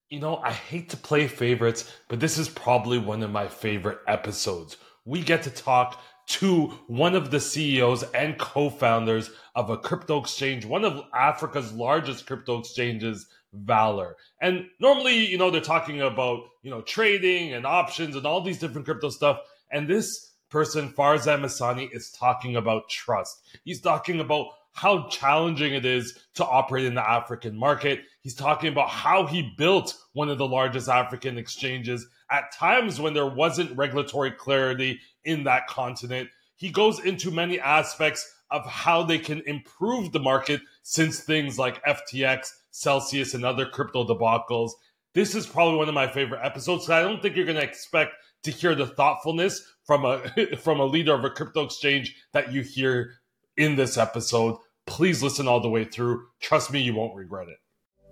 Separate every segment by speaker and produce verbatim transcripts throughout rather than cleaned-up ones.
Speaker 1: You know, I hate to play favorites, but this is probably one of my favorite episodes. We get to talk to one of the C E Os and co-founders of a crypto exchange, one of Africa's largest crypto exchanges, Valor. And normally, you know, they're talking about, you know, trading and options and all these different crypto stuff. And this person, Farzan Masani, is talking about trust. He's talking about how challenging it is to operate in the African market. He's talking about how he built one of the largest African exchanges at times when there wasn't regulatory clarity in that continent. He goes into many aspects of how they can improve the market since things like F T X, Celsius, and other crypto debacles. This is probably one of my favorite episodes. I don't think you're going to expect to hear the thoughtfulness from a from a leader of a crypto exchange that you hear in this episode. Please listen all the way through. Trust me, you won't regret it.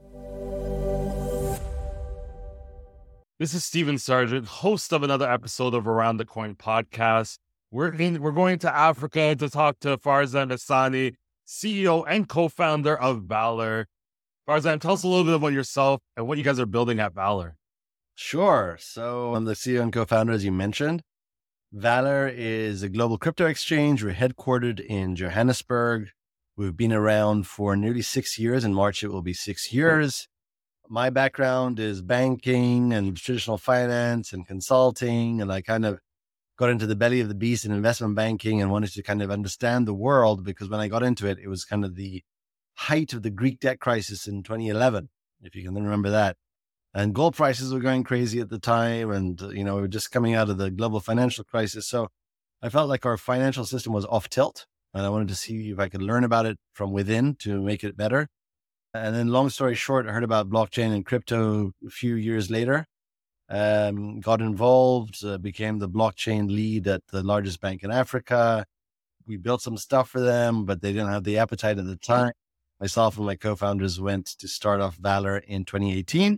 Speaker 1: This is Steven Sargent, host of another episode of Around the Coin podcast. We're, in, we're going to Africa to talk to Farzan Masani, C E O and co-founder of Valor. Farzan, tell us a little bit about yourself and what you guys are building at Valor.
Speaker 2: Sure. So I'm the C E O and co-founder, as you mentioned. Valor is a global crypto exchange. We're headquartered in Johannesburg. We've been around for nearly six years. In March, it will be six years. My background is banking and traditional finance and consulting. And I kind of got into the belly of the beast in investment banking and wanted to kind of understand the world, because when I got into it, it was kind of the height of the Greek debt crisis in twenty eleven, if you can remember that. And gold prices were going crazy at the time. And, you know, we were just coming out of the global financial crisis. So I felt like our financial system was off tilt. And I wanted to see if I could learn about it from within to make it better. And then long story short, I heard about blockchain and crypto a few years later, um, got involved, uh, became the blockchain lead at the largest bank in Africa. We built some stuff for them, but they didn't have the appetite at the time. Myself and my co-founders went to start off Valor in twenty eighteen.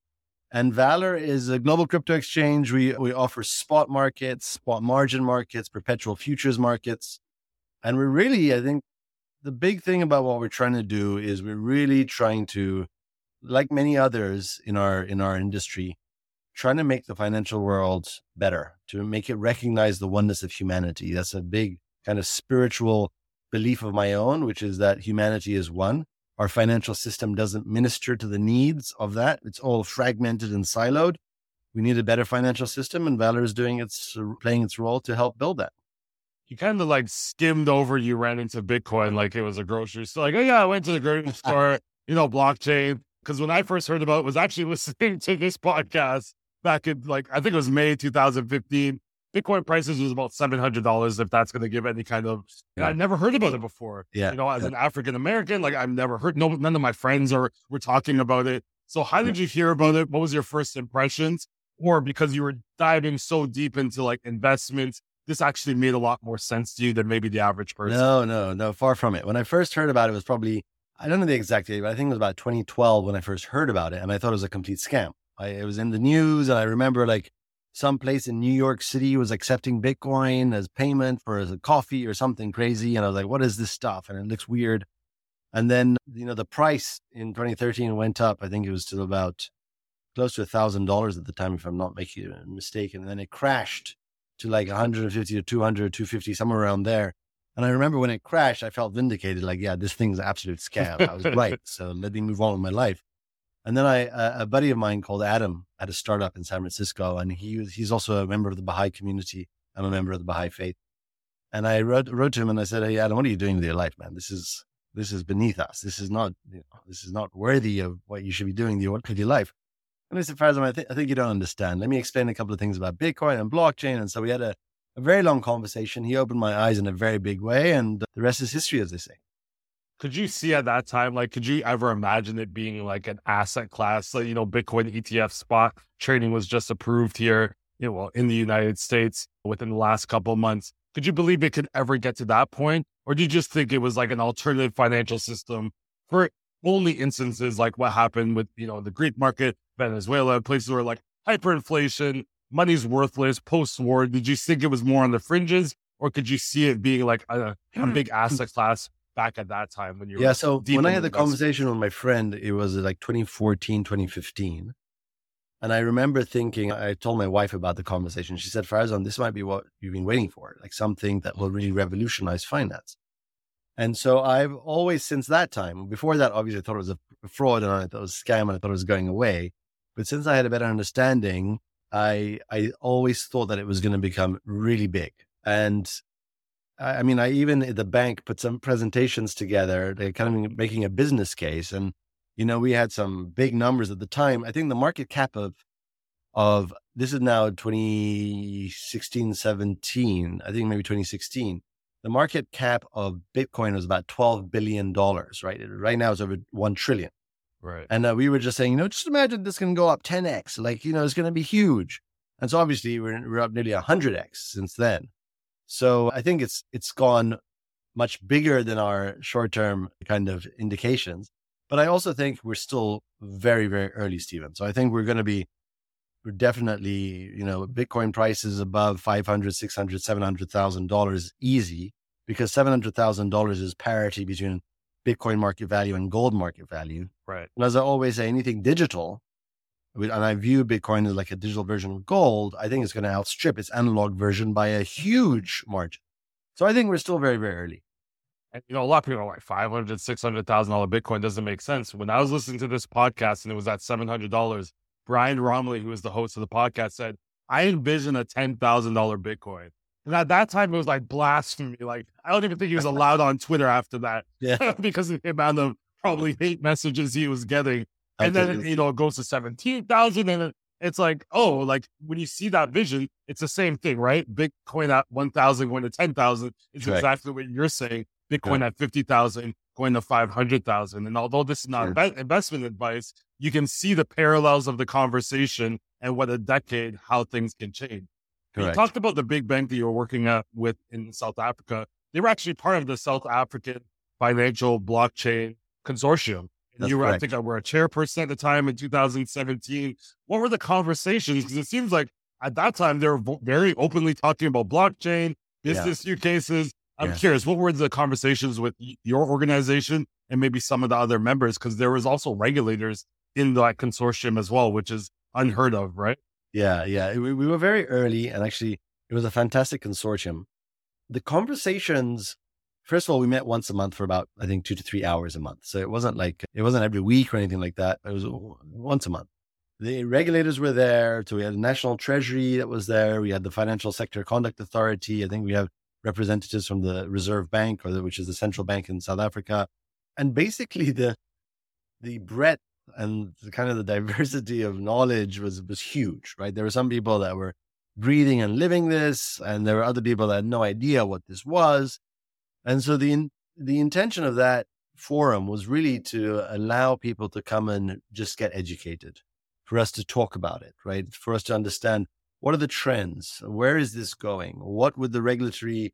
Speaker 2: And Valor is a global crypto exchange. We, we offer spot markets, spot margin markets, perpetual futures markets. And we're really, I think, the big thing about what we're trying to do is we're really trying to, like many others in our in our industry, trying to make the financial world better, to make it recognize the oneness of humanity. That's a big kind of spiritual belief of my own, which is that humanity is one. Our financial system doesn't minister to the needs of that. It's all fragmented and siloed. We need a better financial system, and Valor is doing its, playing its role to help build that.
Speaker 1: You kind of like skimmed over, you ran into Bitcoin like it was a grocery store. Like, oh yeah, I went to the grocery store, you know, blockchain. Because when I first heard about it, was actually listening to this podcast back in like, I think it was May two thousand fifteen. Bitcoin prices was about seven hundred dollars, if that's going to give any kind of, yeah. I'd never heard about it before.
Speaker 2: Yeah.
Speaker 1: You know, as
Speaker 2: yeah.
Speaker 1: an African-American, like I've never heard, no, none of my friends are, were talking about it. So how did you hear about it? What was your first impressions? Or because you were diving so deep into like investments, this actually made a lot more sense to you than maybe the average person?
Speaker 2: No, no, no, far from it. When I first heard about it, it was probably, I don't know the exact date, but I think it was about twenty twelve when I first heard about it. And I thought it was a complete scam. I, it was in the news. And I remember like some place in New York City was accepting Bitcoin as payment for as a coffee or something crazy. And I was like, what is this stuff? And it looks weird. And then, you know, the price in twenty thirteen went up. I think it was to about close to a thousand dollars at the time, if I'm not making a mistake. And then it crashed to like one hundred fifty to two hundred, two fifty, somewhere around there. And I remember when it crashed, I felt vindicated. Like, yeah, this thing's an absolute scam. I was right. So let me move on with my life. And then I, uh, a buddy of mine called Adam had a startup in San Francisco, and he he's also a member of the Baha'i community. I'm a member of the Baha'i faith. And I wrote, wrote to him and I said, hey, Adam, what are you doing with your life, man? This is, this is beneath us. This is not, you know, this is not worthy of what you should be doing with your life. And I said, Farzan, I, th- I think you don't understand. Let me explain a couple of things about Bitcoin and blockchain. And so we had a, a very long conversation. He opened my eyes in a very big way, and the rest is history, as they say.
Speaker 1: Could you see at that time, like, could you ever imagine it being like an asset class? Like, you know, Bitcoin E T F spot trading was just approved here, you know, well, in the United States within the last couple of months. Could you believe it could ever get to that point? Or do you just think it was like an alternative financial system for only instances like what happened with, you know, the Greek market, Venezuela, places where like hyperinflation, money's worthless, post-war? Did you think it was more on the fringes, or could you see it being like a, a big asset class back at that time when you were
Speaker 2: Yeah, so when I had the
Speaker 1: investment?
Speaker 2: conversation with my friend, it was like twenty fourteen, twenty fifteen. And I remember thinking, I told my wife about the conversation. She said, Farzan, this might be what you've been waiting for, like something that will really revolutionize finance. And so I've always, since that time, before that, obviously I thought it was a fraud and I thought it was a scam and I thought it was going away. But since I had a better understanding, I I always thought that it was going to become really big. And I, I mean, I even at the bank put some presentations together, they're kind of making a business case. And, you know, we had some big numbers at the time. I think the market cap of, of this is now twenty sixteen, seventeen, I think maybe twenty sixteen. The market cap of Bitcoin was about twelve billion dollars, right? Right now it's over one trillion.
Speaker 1: Right.
Speaker 2: And uh, we were just saying, you know, just imagine this can go up ten X, like, you know, it's going to be huge. And so obviously we're, we're up nearly one hundred X since then. So I think it's it's gone much bigger than our short-term kind of indications. But I also think we're still very, very early, Stephen. So I think we're going to be, we're definitely, you know, Bitcoin prices above five hundred, six hundred, seven hundred thousand dollars easy, because seven hundred thousand dollars is parity between Bitcoin market value and gold market value.
Speaker 1: Right.
Speaker 2: And as I always say, anything digital, and I view Bitcoin as like a digital version of gold, I think it's going to outstrip its analog version by a huge margin. So I think we're still very, very early.
Speaker 1: And, you know, a lot of people are like five hundred thousand dollars, six hundred thousand dollars Bitcoin doesn't make sense. When I was listening to this podcast and it was at seven hundred dollars, Brian Romley, who was the host of the podcast, said, I envision a ten thousand dollars Bitcoin. And at that time, it was like blasphemy. Like, I don't even think he was allowed on Twitter after that.
Speaker 2: Yeah.
Speaker 1: Because of the amount of probably hate messages he was getting. And then, you know, it goes to seventeen thousand. And it's like, oh, like when you see that vision, it's the same thing, right? Bitcoin at one thousand going to ten thousand is
Speaker 2: Correct.
Speaker 1: exactly what you're saying. Bitcoin
Speaker 2: Yeah.
Speaker 1: at fifty thousand going to five hundred thousand. And although this is not
Speaker 2: Sure.
Speaker 1: inve- investment advice, you can see the parallels of the conversation and what a decade, how things can change. You
Speaker 2: Correct.
Speaker 1: talked about the big bank that you were working at with in South Africa. They were actually part of the South African Financial Blockchain Consortium. And
Speaker 2: That's
Speaker 1: you were,
Speaker 2: correct.
Speaker 1: I think, were a chairperson at the time in two thousand seventeen. What were the conversations? Because it seems like at that time they were vo- very openly talking about blockchain, business use cases. I'm
Speaker 2: Yeah.
Speaker 1: curious, what were the conversations with y- your organization and maybe some of the other members? Because there was also regulators in that consortium as well, which is unheard of, right?
Speaker 2: Yeah, yeah. We, we were very early, and actually it was a fantastic consortium. The conversations, first of all, we met once a month for about, I think, two to three hours a month. So it wasn't like, it wasn't every week or anything like that. It was once a month. The regulators were there. So we had the National Treasury that was there. We had the Financial Sector Conduct Authority. I think we have representatives from the Reserve Bank, or the, which is the central bank in South Africa. And basically the the breadth and the kind of the diversity of knowledge was was huge, right? There were some people that were breathing and living this, and there were other people that had no idea what this was. And so the in, the intention of that forum was really to allow people to come and just get educated, for us to talk about it, right? For us to understand, what are the trends? Where is this going? What would the regulatory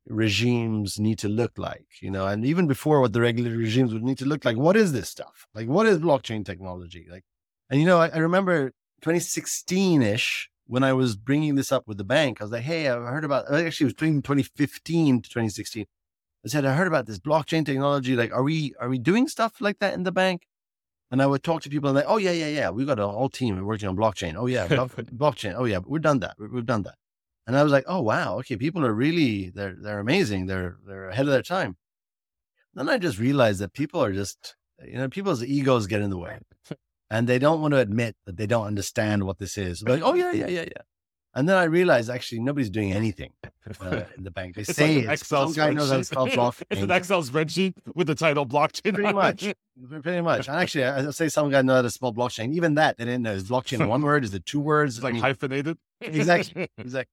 Speaker 2: regimes need to look like? You know, and even before what the regulatory regimes would need to look like, what is this stuff? Like, what is blockchain technology? Like, and you know, I, I remember twenty sixteen-ish, when I was bringing this up with the bank, I was like, hey, I've heard about, actually it was between twenty fifteen to twenty sixteen. I said, I heard about this blockchain technology. Like, are we, are we doing stuff like that in the bank? And I would talk to people and like, oh yeah, yeah, yeah. We've got a whole team working on blockchain. Oh yeah, block, blockchain. Oh yeah, we've done that. We've done that. And I was like, oh wow, okay, people are really, they're, they're amazing. They're, they're ahead of their time. Then I just realized that people are just, you know, people's egos get in the way and they don't want to admit that they don't understand what this is. They're like, oh yeah, yeah, yeah, yeah. And then I realized actually nobody's doing anything uh, in the bank. They
Speaker 1: It's
Speaker 2: say
Speaker 1: like an
Speaker 2: it's,
Speaker 1: Excel
Speaker 2: some guy knows how to
Speaker 1: spreadsheet.
Speaker 2: spell blockchain.
Speaker 1: It's an Excel spreadsheet with the title blockchain.
Speaker 2: Pretty much. Pretty much. And actually, I say some guy knows how to spell blockchain. Even that, they didn't know. Is blockchain one word? Is it two words?
Speaker 1: It's like
Speaker 2: I mean,
Speaker 1: hyphenated.
Speaker 2: Exactly. Exactly.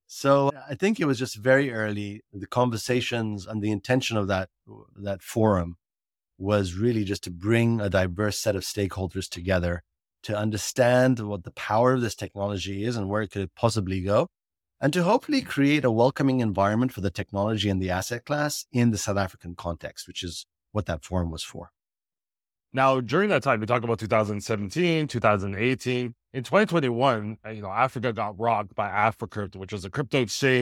Speaker 2: So I think it was just very early. The conversations and the intention of that, that forum was really just to bring a diverse set of stakeholders together to understand what the power of this technology is and where it could possibly go, and to hopefully create a welcoming environment for the technology and the asset class in the South African context, which is what that forum was for.
Speaker 1: Now, during that time, we talk about two thousand seventeen, two thousand eighteen. In twenty twenty-one, uh, you know, Africa got rocked by Africa, which was a crypto exchange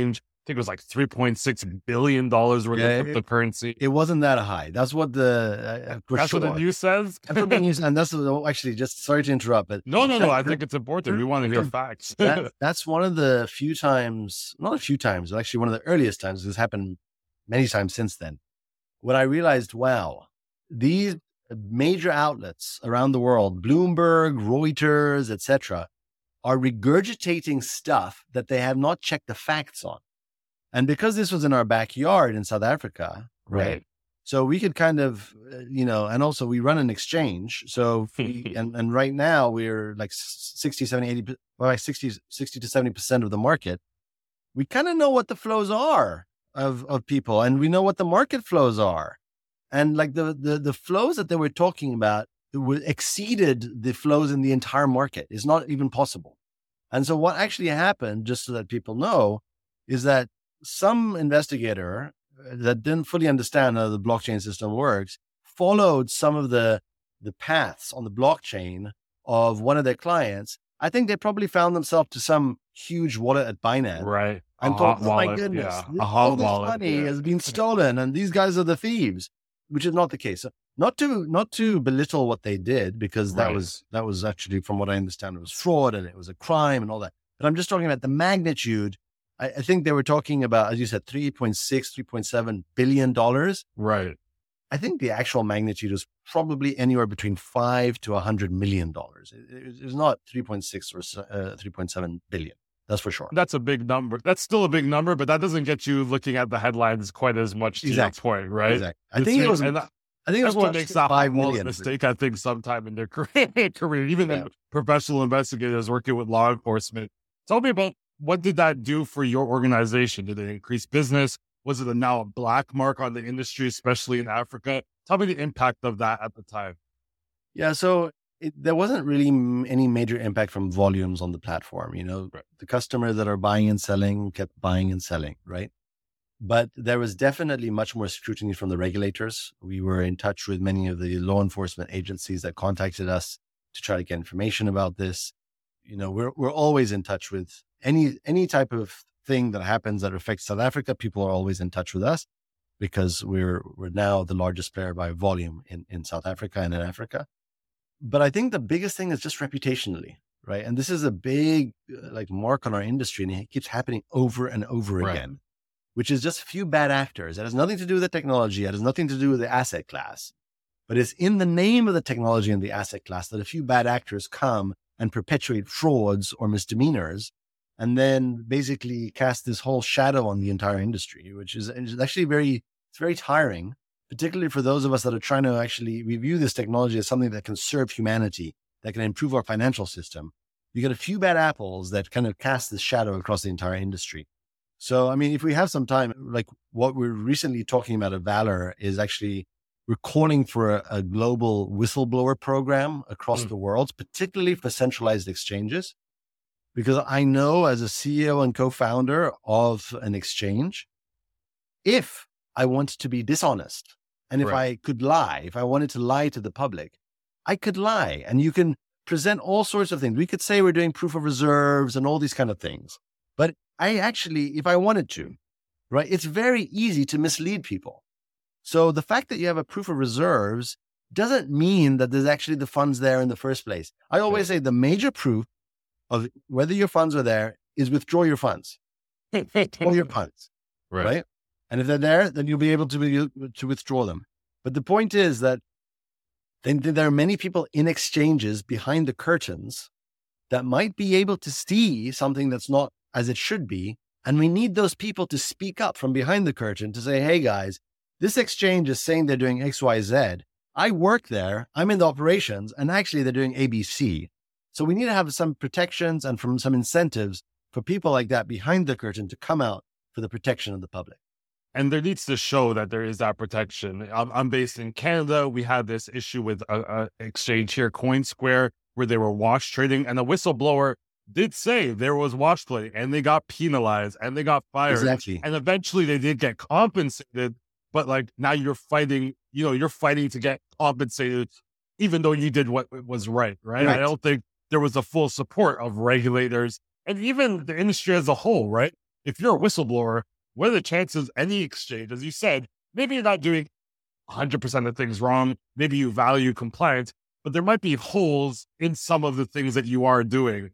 Speaker 1: think it was like three point six billion dollars worth
Speaker 2: Yeah,
Speaker 1: of cryptocurrency.
Speaker 2: It, it wasn't that high. That's what the, uh, for
Speaker 1: That's
Speaker 2: sure.
Speaker 1: what the news says.
Speaker 2: That's what the news, and that's what- actually, just sorry to interrupt, but
Speaker 1: No, no, no. I think it's important. We want to hear facts.
Speaker 2: that, that's one of the few times, not a few times, but actually one of the earliest times. This happened many times since then. When I realized, wow, these major outlets around the world, Bloomberg, Reuters, et cetera, are regurgitating stuff that they have not checked the facts on. And because this was in our backyard in South Africa, right?
Speaker 1: Right.
Speaker 2: So we could kind of, uh, you know, and also we run an exchange. So, we, and, and right now we're like sixty, seventy, eighty, well, like sixty, sixty to seventy percent of the market. We kind of know what the flows are of, of people, and we know what the market flows are. And like the, the, the flows that they were talking about were exceeded the flows in the entire market. It's not even possible. And so what actually happened, just so that people know, is that some investigator that didn't fully understand how the blockchain system works followed some of the the paths on the blockchain of one of their clients. I think they probably found themselves to some huge wallet at Binance.
Speaker 1: Right.
Speaker 2: And
Speaker 1: A
Speaker 2: thought,
Speaker 1: hot
Speaker 2: oh my
Speaker 1: wallet,
Speaker 2: goodness,
Speaker 1: yeah.
Speaker 2: this-
Speaker 1: A
Speaker 2: all
Speaker 1: hot
Speaker 2: this
Speaker 1: wallet,
Speaker 2: money
Speaker 1: yeah.
Speaker 2: has been stolen and these guys are the thieves, which is not the case. So not to not to belittle what they did, because that
Speaker 1: Right.
Speaker 2: was that was actually, from what I understand, it was fraud and it was a crime and all that. But I'm just talking about the magnitude. I, I think they were talking about, as you said, three point six, three point seven billion dollars.
Speaker 1: Right.
Speaker 2: I think the actual magnitude is probably anywhere between five to a hundred million dollars. It, it, it's not three point six or uh, three point seven billion. That's for sure.
Speaker 1: That's a big number. That's still a big number, but that doesn't get you looking at the headlines quite as much to
Speaker 2: Exactly.
Speaker 1: your point, right?
Speaker 2: Exactly. I
Speaker 1: It's
Speaker 2: think it
Speaker 1: big-
Speaker 2: was.
Speaker 1: and
Speaker 2: I think it was
Speaker 1: everyone
Speaker 2: close
Speaker 1: makes
Speaker 2: to
Speaker 1: that
Speaker 2: five
Speaker 1: wallet
Speaker 2: million.
Speaker 1: mistake, I think, sometime in their career, career even
Speaker 2: Yeah.
Speaker 1: in professional investigators working with law enforcement. Tell me about, what did that do for your organization? Did it increase business? Was it a, now a black mark on the industry, especially in Africa? Tell me the impact of that at the time.
Speaker 2: Yeah, so it, there wasn't really m- any major impact from volumes on the platform. You know,
Speaker 1: Right.
Speaker 2: the customers that are buying and selling kept buying and selling, right? But there was definitely much more scrutiny from the regulators. We were in touch with many of the law enforcement agencies that contacted us to try to get information about this. You know, we're we're always in touch with any any type of thing that happens that affects South Africa. People are always in touch with us because we're we're now the largest player by volume in, in South Africa and in Africa. But I think the biggest thing is just reputationally, right? And this is a big uh, like mark on our industry, and it keeps happening over and over
Speaker 1: Right.
Speaker 2: again, which is just a few bad actors. It has nothing to do with the technology. It has nothing to do with the asset class, but it's in the name of the technology and the asset class that a few bad actors come and perpetuate frauds or misdemeanors, and then basically cast this whole shadow on the entire industry, which is, is actually very, it's very tiring, particularly for those of us that are trying to actually review this technology as something that can serve humanity, that can improve our financial system. You get a few bad apples that kind of cast this shadow across the entire industry. So, I mean, if we have some time, like what we're recently talking about at Valor is actually, we're calling for a, a global whistleblower program across
Speaker 1: Mm.
Speaker 2: the world, particularly for centralized exchanges. Because I know, as a C E O and co-founder of an exchange, if I want to be dishonest and if
Speaker 1: Right.
Speaker 2: I could lie, if I wanted to lie to the public, I could lie. And you can present all sorts of things. We could say we're doing proof of reserves and all these kind of things. But I actually, if I wanted to, right, it's very easy to mislead people. So the fact that you have a proof of reserves doesn't mean that there's actually the funds there in the first place. I always say the major proof of whether your funds are there is withdraw your funds, all your funds,
Speaker 1: Right.
Speaker 2: right? And if they're there, then you'll be able to be, to withdraw them. But the point is that then there are many people in exchanges behind the curtains that might be able to see something that's not as it should be. And we need those people to speak up from behind the curtain to say, hey guys, this exchange is saying they're doing X, Y, Z. I work there. I'm in the operations, and actually they're doing A, B, C. So we need to have some protections and from some incentives for people like that behind the curtain to come out for the protection of the public.
Speaker 1: And there needs to show that there is that protection. I'm, I'm based in Canada. We had this issue with a, a exchange here, CoinSquare, where they were wash trading, and the whistleblower did say there was wash trading, and they got penalized and they got fired.
Speaker 2: Exactly.
Speaker 1: And eventually they did get compensated, but like now you're fighting, you know, you're fighting to get compensated, even though you did what was right, right?
Speaker 2: Right.
Speaker 1: I don't think there was the full support of regulators and even the industry as a whole, right? If you're a whistleblower, what are the chances any exchange, as you said, maybe you're not doing one hundred percent of things wrong, maybe you value compliance, but there might be holes in some of the things that you are doing.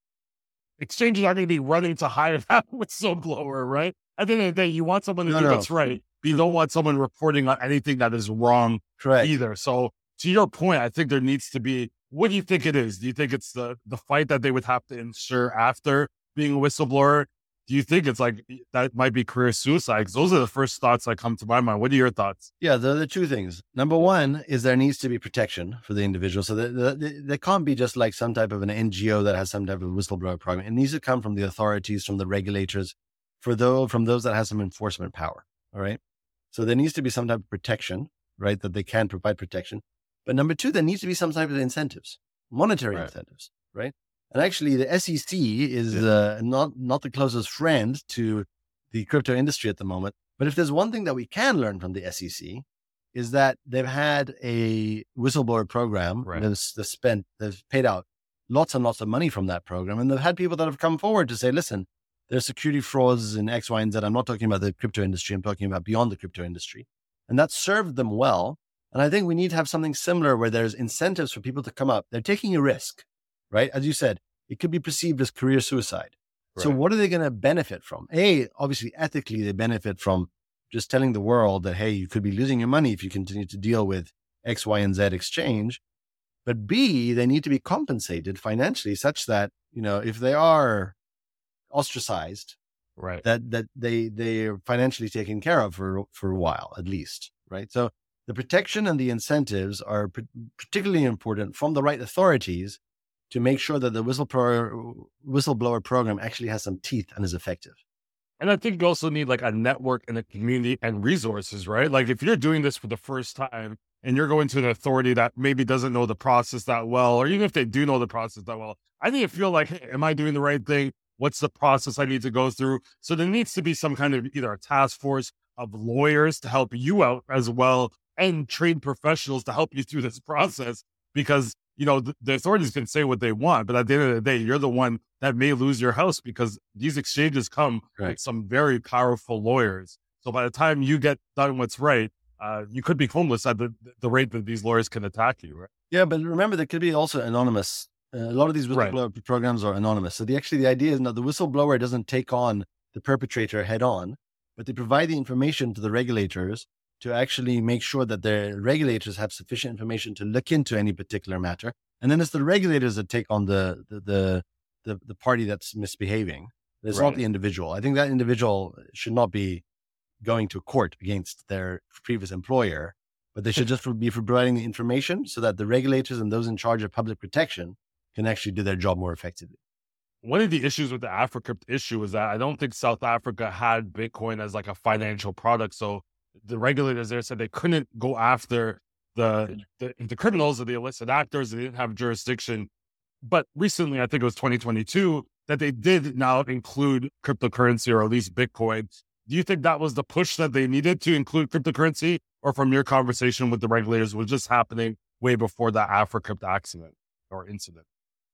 Speaker 1: Exchanges are going to be running to hire that whistleblower, right? At the end of the day, you want someone to
Speaker 2: No,
Speaker 1: do
Speaker 2: no.
Speaker 1: what's right, but you don't want someone reporting on anything that is wrong
Speaker 2: Correct.
Speaker 1: either. So to your point, I think there needs to be, what do you think it is? Do you think it's the, the fight that they would have to ensure after being a whistleblower? Do you think it's like, that might be career suicide? Because those are the first thoughts that come to my mind. What are your thoughts?
Speaker 2: Yeah, there are the two things. Number one is there needs to be protection for the individual. So there can't be just like some type of an N G O that has some type of whistleblower program. It needs to come from the authorities, from the regulators, for those, from those that have some enforcement power. All right. So there needs to be some type of protection, right? That they can provide protection. But number two, there needs to be some type of incentives, monetary
Speaker 1: Right.
Speaker 2: incentives, right? And actually the S E C is
Speaker 1: Yeah.
Speaker 2: uh, not, not the closest friend to the crypto industry at the moment. But if there's one thing that we can learn from the S E C is that they've had a whistleblower program
Speaker 1: Right.
Speaker 2: that's, that's spent, they've paid out lots and lots of money from that program. And they've had people that have come forward to say, listen, there's security frauds in X, Y, and Z. I'm not talking about the crypto industry. I'm talking about beyond the crypto industry. And that served them well. And I think we need to have something similar where there's incentives for people to come up. They're taking a risk, right? As you said, it could be perceived as career suicide. So
Speaker 1: Right.
Speaker 2: what are they going to benefit from? A, obviously, ethically, they benefit from just telling the world that, hey, you could be losing your money if you continue to deal with X, Y, and Z exchange. But B, they need to be compensated financially such that, you know, if they are ostracized,
Speaker 1: Right.
Speaker 2: that that they they are financially taken care of for for a while at least, right? So the protection and the incentives are p- particularly important from the right authorities to make sure that the whistleblower whistleblower program actually has some teeth and is effective.
Speaker 1: And I think you also need like a network and a community and resources, right? Like if you're doing this for the first time and you're going to an authority that maybe doesn't know the process that well, or even if they do know the process that well, I need to feel like, hey, am I doing the right thing? What's the process I need to go through? So there needs to be some kind of either a task force of lawyers to help you out as well and trained professionals to help you through this process because, you know, the, the authorities can say what they want, but at the end of the day, you're the one that may lose your house because these exchanges come
Speaker 2: Right.
Speaker 1: with some very powerful lawyers. So by the time you get done what's right, uh, you could be homeless at the, the rate that these lawyers can attack you, right?
Speaker 2: Yeah, but remember, there could be also anonymous. Uh, a lot of these
Speaker 1: Right.
Speaker 2: whistleblower programs are anonymous. So the actually the idea is that the whistleblower doesn't take on the perpetrator head on, but they provide the information to the regulators to actually make sure that the regulators have sufficient information to look into any particular matter. And then it's the regulators that take on the the the the, the party that's misbehaving. It's
Speaker 1: Right.
Speaker 2: not the individual. I think that individual should not be going to court against their previous employer, but they should just be providing the information so that the regulators and those in charge of public protection can actually do their job more effectively.
Speaker 1: One of the issues with the AfriCrypt issue is that I don't think South Africa had Bitcoin as like a financial product. So the regulators there said they couldn't go after the, the, the criminals or the illicit actors. They didn't have jurisdiction. But recently, I think it was twenty twenty-two, that they did now include cryptocurrency or at least Bitcoin. Do you think that was the push that they needed to include cryptocurrency? Or from your conversation with the regulators, was just happening way before the AfriCrypt accident or incident?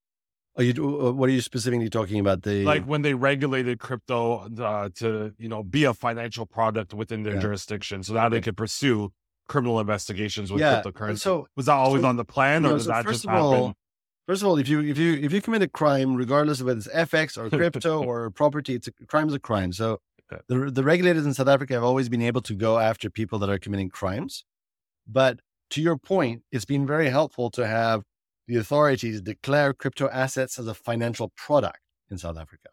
Speaker 2: Are you, what are you specifically talking about? The
Speaker 1: Like when they regulated crypto uh, to, you know, be a financial product within their
Speaker 2: Yeah.
Speaker 1: jurisdiction, so now they could pursue criminal investigations with
Speaker 2: Yeah,
Speaker 1: cryptocurrency.
Speaker 2: so-
Speaker 1: was that always
Speaker 2: so-
Speaker 1: on the plan, or
Speaker 2: No,
Speaker 1: did
Speaker 2: so
Speaker 1: that
Speaker 2: first
Speaker 1: just
Speaker 2: of
Speaker 1: happen?
Speaker 2: all, first of all, if you if you if you commit a crime, regardless of whether it's F X or crypto or property, it's a crime is a crime. So
Speaker 1: Okay.
Speaker 2: the the regulators in South Africa have always been able to go after people that are committing crimes. But to your point, it's been very helpful to have the authorities declare crypto assets as a financial product in South Africa.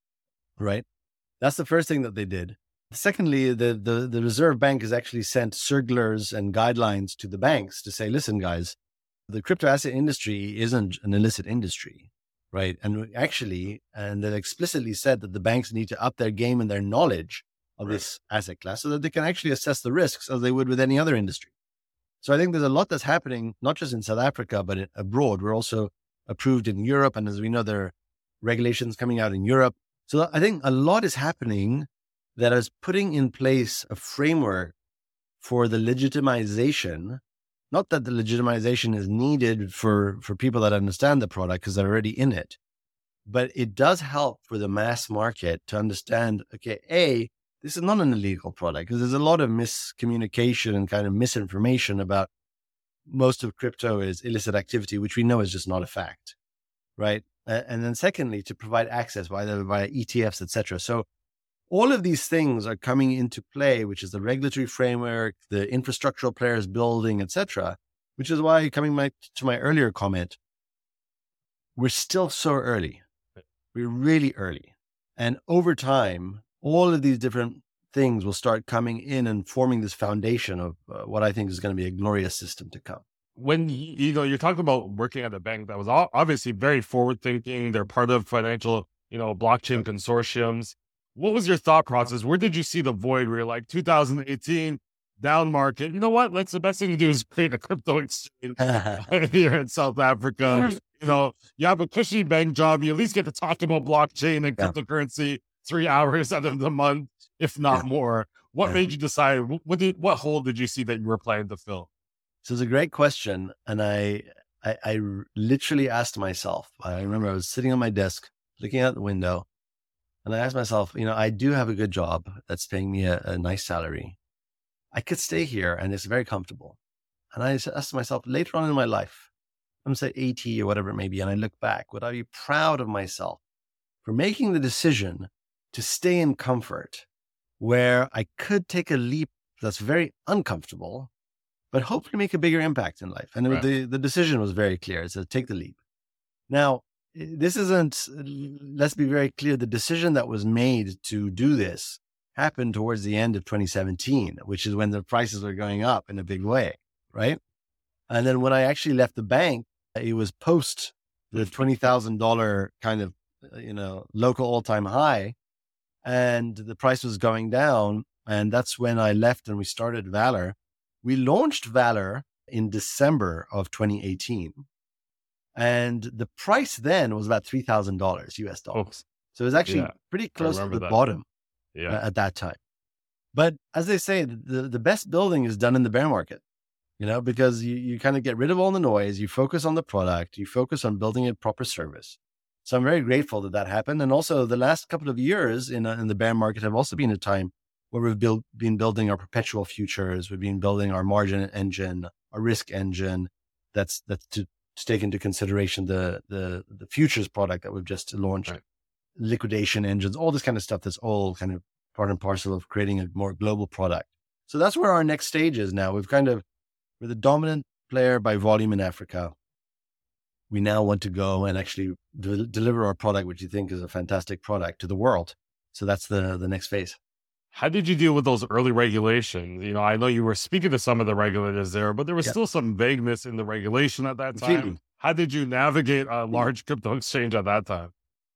Speaker 2: Right? That's the first thing that they did. Secondly, the, the, the Reserve Bank has actually sent circulars and guidelines to the banks to say, listen, guys, the crypto asset industry isn't an illicit industry, right? And actually, and they explicitly said that the banks need to up their game and their knowledge of
Speaker 1: Right.
Speaker 2: this asset class so that they can actually assess the risks as they would with any other industry. So I think there's a lot that's happening, not just in South Africa, but in, abroad. We're also approved in Europe. And as we know, there are regulations coming out in Europe. So I think a lot is happening that is putting in place a framework for the legitimization. Not that the legitimization is needed for, for people that understand the product because they're already in it, but it does help for the mass market to understand, okay, A, this is not an illegal product, because there's a lot of miscommunication and kind of misinformation about most of crypto is illicit activity, which we know is just not a fact, right? Uh, and then secondly, to provide access via, via E T Fs, et cetera. So all of these things are coming into play, which is the regulatory framework, the infrastructural players building, et cetera, which is why, coming my, to my earlier comment, we're still so early. We're really early. And over time, all of these different things will start coming in and forming this foundation of uh, what I think is going to be a glorious system to come.
Speaker 1: When, you know, you're talking about working at a bank that was obviously very forward thinking, they're part of financial, you know, blockchain consortiums. What was your thought process? Where did you see the void where you're like, two thousand eighteen, down market, you know what? Let's, the best thing to do is create a crypto exchange here in South Africa. You know, you have a cushy bank job. You at least get to talk about blockchain and
Speaker 2: Yeah.
Speaker 1: cryptocurrency three hours out of the month, if not
Speaker 2: Yeah.
Speaker 1: more. What
Speaker 2: Yeah.
Speaker 1: made you decide? What did, what hole did you see that you were planning to fill?
Speaker 2: So it's a great question. And I, I, I literally asked myself, I remember I was sitting on my desk, looking out the window, and I asked myself, you know, I do have a good job that's paying me a, a nice salary. I could stay here and it's very comfortable. And I asked myself later on in my life, I'm going to say eighty or whatever it may be, and I look back, would I be proud of myself for making the decision to stay in comfort where I could take a leap that's very uncomfortable, but hopefully make a bigger impact in life? And it was-
Speaker 1: Right.
Speaker 2: the, the decision was very clear. It said, take the leap. Now, this isn't, let's be very clear, the decision that was made to do this happened towards the end of twenty seventeen, which is when the prices were going up in a big way, right? And then when I actually left the bank, it was post the twenty thousand dollars kind of, you know, local all-time high, and the price was going down. And that's when I left and we started Valor. We launched Valor in December of twenty eighteen. And the price then was about three thousand dollars U S dollars. So it was actually
Speaker 1: Yeah,
Speaker 2: pretty close to
Speaker 1: remember
Speaker 2: the
Speaker 1: that.
Speaker 2: bottom
Speaker 1: Yeah.
Speaker 2: uh, at that time. But as they say, the, the best building is done in the bear market, you know, because you, you kind of get rid of all the noise, you focus on the product, you focus on building a proper service. So I'm very grateful that that happened. And also the last couple of years in, uh, in the bear market have also been a time where we've built, been building our perpetual futures. We've been building our margin engine, our risk engine. That's, that's to, to take into consideration the, the, the futures product that we've just launched,
Speaker 1: Right.
Speaker 2: liquidation engines, all this kind of stuff that's all kind of part and parcel of creating a more global product. So that's where our next stage is now. We've kind of, we're the dominant player by volume in Africa. We now want to go and actually de- deliver our product, which you think is a fantastic product, to the world. So that's the, the next phase.
Speaker 1: How did you deal with those early regulations? You know, I know you were speaking to some of the regulators there, but there was
Speaker 2: Yeah.
Speaker 1: still some vagueness in the regulation at that time.
Speaker 2: Completely.
Speaker 1: How did you navigate a large crypto exchange at that time?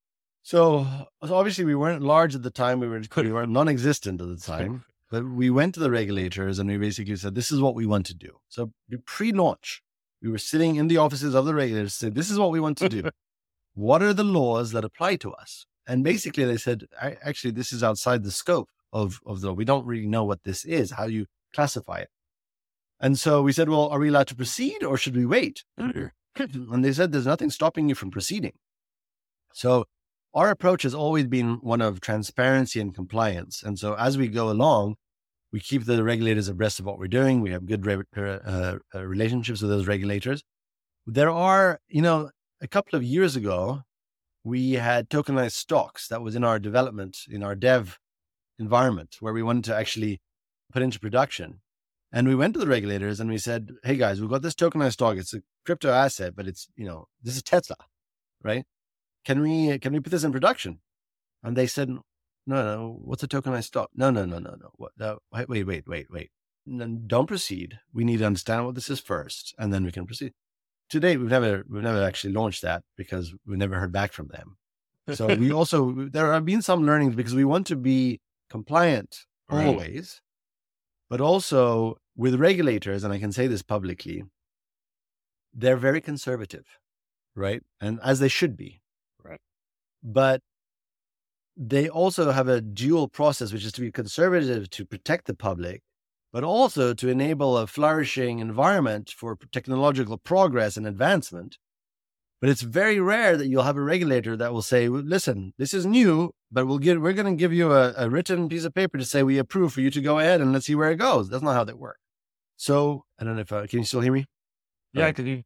Speaker 2: So, so obviously we weren't large at the time. We were, we were non-existent at the time, but we went to the regulators and we basically said, this is what we want to do. So pre-launch, we were sitting in the offices of the regulators, said, this is what we want to do. What are the laws that apply to us? And basically they said, I, actually, this is outside the scope of, of the, we don't really know what this is. How do you classify it? And so we said, well, are we allowed to proceed or should we wait? And they said, there's nothing stopping you from proceeding. So our approach has always been one of transparency and compliance. And so as we go along, we keep the regulators abreast of what we're doing. We have good re- uh, uh, relationships with those regulators. There are, you know, a couple of years ago, we had tokenized stocks that was in our development, in our dev environment, where we wanted to actually put into production. And we went to the regulators and we said, hey guys, we've got this tokenized stock. It's a crypto asset, but it's, you know, this is Tesla, right? Can we, can we put this in production? And they said, no, no, what's a tokenized stock? No, no, no, no, no. What, no wait, wait, wait, wait, wait. No, don't proceed. We need to understand what this is first, and then we can proceed. To date, we've never, we've never actually launched that because we've never heard back from them. So we also, there have been some learnings because we want to be compliant
Speaker 1: Right.
Speaker 2: always, but also with regulators, and I can say this publicly, they're very conservative, right? And as they should be.
Speaker 1: Right.
Speaker 2: But they also have a dual process, which is to be conservative to protect the public, but also to enable a flourishing environment for technological progress and advancement. But it's very rare that you'll have a regulator that will say, listen, this is new, but we'll get, we're going to give you a, a written piece of paper to say we approve for you to go ahead and let's see where it goes. That's not how that works. So I don't know if, uh, can you still hear me?
Speaker 1: Yeah, I can hear you.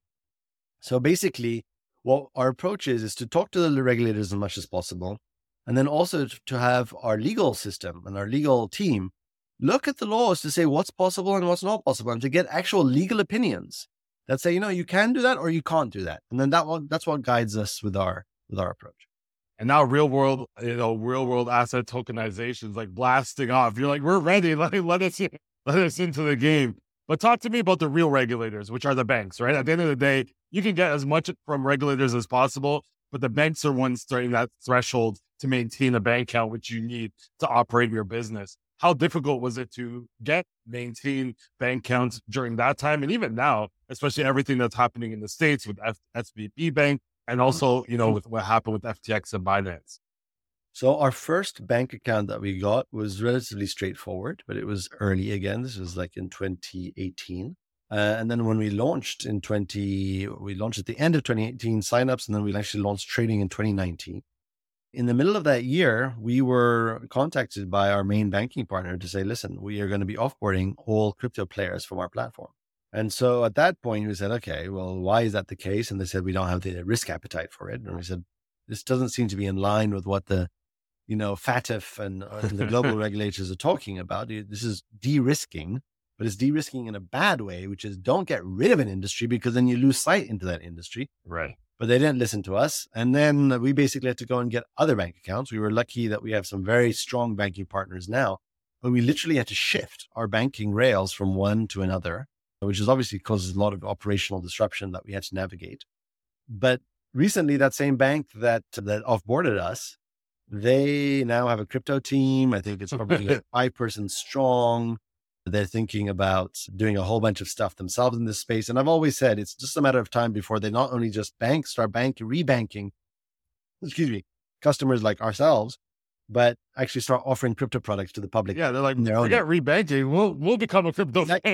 Speaker 2: So basically what our approach is, is to talk to the regulators as much as possible. And then also to have our legal system and our legal team look at the laws to say what's possible and what's not possible, and to get actual legal opinions that say, you know, you can do that or you can't do that. And then that one, that's what guides us with our, with our approach.
Speaker 1: And now real world, you know, real world asset tokenization is like blasting off. You're like, we're ready. Let, let us, let us into the game. But talk to me about the real regulators, which are the banks, right? At the end of the day, you can get as much from regulators as possible, but the banks are ones starting that threshold to maintain a bank account, which you need to operate your business. How difficult was it to get, maintain bank accounts during that time? And even now, especially everything that's happening in the States with F- S V B Bank, and also, you know, with what happened with F T X and Binance.
Speaker 2: So our first bank account that we got was relatively straightforward, but it was early again. This was like in twenty eighteen. Uh, and then when we launched in twenty, we launched at the end of twenty eighteen signups, and then we actually launched trading in twenty nineteen. In the middle of that year, we were contacted by our main banking partner to say, listen, we are going to be offboarding all crypto players from our platform. And so at that point, we said, okay, well, why is that the case? And they said, we don't have the risk appetite for it. And we said, this doesn't seem to be in line with what the, you know, FATF and, uh, and the global regulators are talking about. This is de-risking, but it's de-risking in a bad way, which is don't get rid of an industry because then you lose sight into that industry.
Speaker 1: Right.
Speaker 2: But they didn't listen to us. And then we basically had to go and get other bank accounts. We were lucky that we have some very strong banking partners now, but we literally had to shift our banking rails from one to another, which is obviously causes a lot of operational disruption that we had to navigate. But recently, that same bank that that offboarded us, they now have a crypto team. I think it's probably five person strong. They're thinking about doing a whole bunch of stuff themselves in this space. And I've always said it's just a matter of time before they not only just bank, start bank, rebanking, excuse me, customers like ourselves, but actually start offering crypto products to the public.
Speaker 1: Yeah, they're like, forget rebanking. We'll we'll become a crypto bank.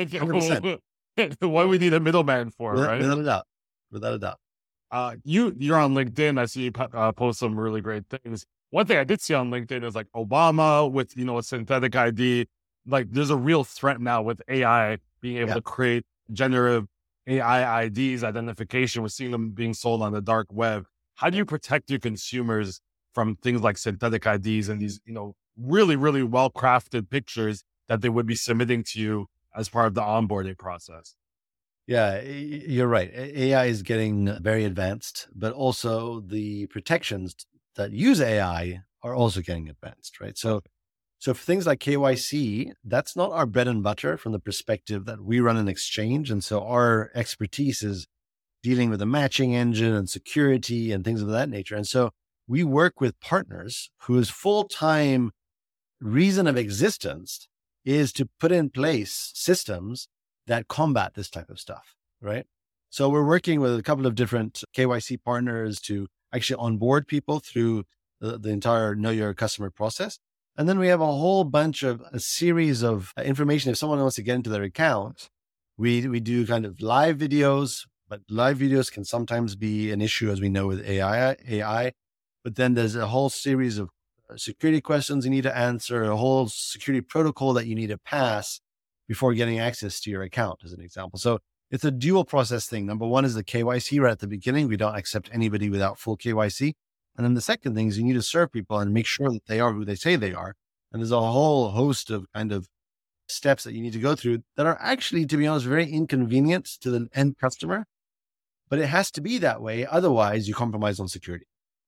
Speaker 1: What do we need a middleman for,
Speaker 2: without,
Speaker 1: right?
Speaker 2: Without a doubt. Without a doubt.
Speaker 1: Uh, you, you're on LinkedIn. I see you uh, post some really great things. One thing I did see on LinkedIn is like Obama with, you know, a synthetic I D. Like there's a real threat now with A I being able
Speaker 2: yeah.
Speaker 1: to create generative A I I Ds, identification. We're seeing them being sold on the dark web. How do you protect your consumers from things like synthetic I Ds and these, you know, really, really well-crafted pictures that they would be submitting to you as part of the onboarding process?
Speaker 2: Yeah, you're right. A I is getting very advanced, but also the protections that use A I are also getting advanced, right? So So for things like K Y C, that's not our bread and butter from the perspective that we run an exchange. And so our expertise is dealing with a matching engine and security and things of that nature. And so we work with partners whose full-time reason of existence is to put in place systems that combat this type of stuff, right? So we're working with a couple of different K Y C partners to actually onboard people through the, the entire Know Your Customer process. And then we have a whole bunch of a series of information. If someone wants to get into their account, we we do kind of live videos, but live videos can sometimes be an issue, as we know with A I. A I. But then there's a whole series of security questions you need to answer, a whole security protocol that you need to pass before getting access to your account, as an example. So it's a dual process thing. Number one is the K Y C right at the beginning. We don't accept anybody without full K Y C. And then the second thing is you need to serve people and make sure that they are who they say they are. And there's a whole host of kind of steps that you need to go through that are actually, to be honest, very inconvenient to the end customer. But it has to be that way. Otherwise, you compromise on security.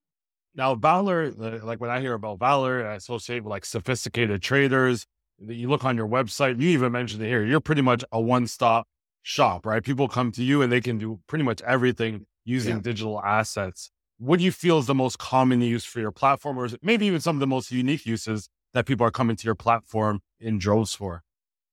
Speaker 1: Now, Valor, like when I hear about Valor, I associate with like sophisticated traders. You look on your website, you even mentioned it here, you're pretty much a one-stop shop, right? People come to you and they can do pretty much everything using yeah. digital assets. What do you feel is the most common use for your platform, or is it maybe even some of the most unique uses that people are coming to your platform in droves for?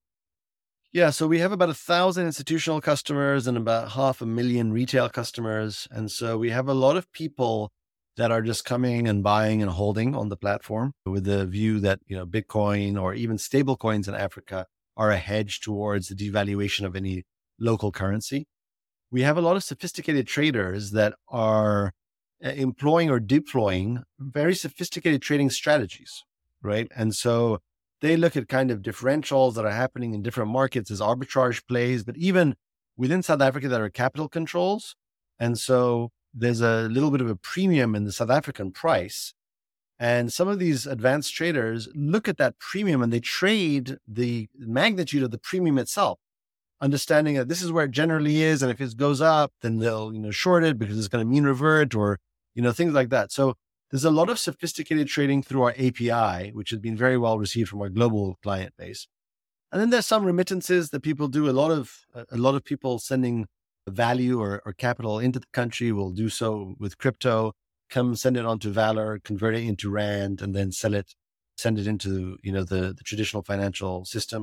Speaker 2: Yeah, so we have about a thousand institutional customers and about half a million retail customers. And so we have a lot of people that are just coming and buying and holding on the platform with the view that, you know, Bitcoin or even stable coins in Africa are a hedge towards the devaluation of any local currency. we have a lot of sophisticated traders that are employing or deploying very sophisticated trading strategies, right? And so they look at kind of differentials that are happening in different markets as arbitrage plays, but even within South Africa, there are capital controls. And so there's a little bit of a premium in the South African price. And some of these advanced traders look at that premium and they trade the magnitude of the premium itself, understanding that this is where it generally is. And if it goes up, then they'll, you know, short it because it's going to mean revert or, you know, things like that. So there's a lot of sophisticated trading through our A P I, which has been very well received from our global client base. And then there's some remittances that people do. A lot of, a lot of people sending value or, or capital into the country will do so with crypto, come send it onto Valor, convert it into Rand, and then sell it, send it into, you know, the, the traditional financial system.